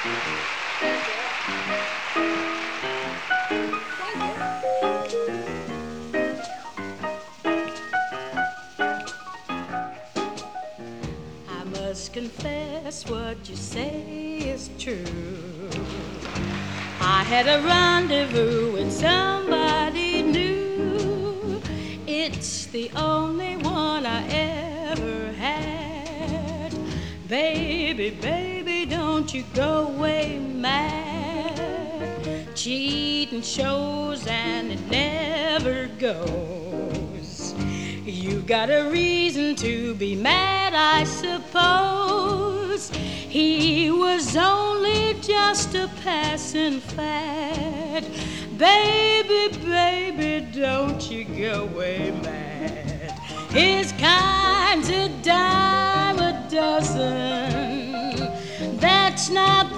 I must confess what you say is true. I had a rendezvous with somebody new. It's the only one I ever had. Baby, baby, don't you go away mad. Cheating shows and it never goes. You got a reason to be mad, I suppose. He was only just a passing fad. Baby, baby, don't you go away mad. His kind's a dime a dozen. That's not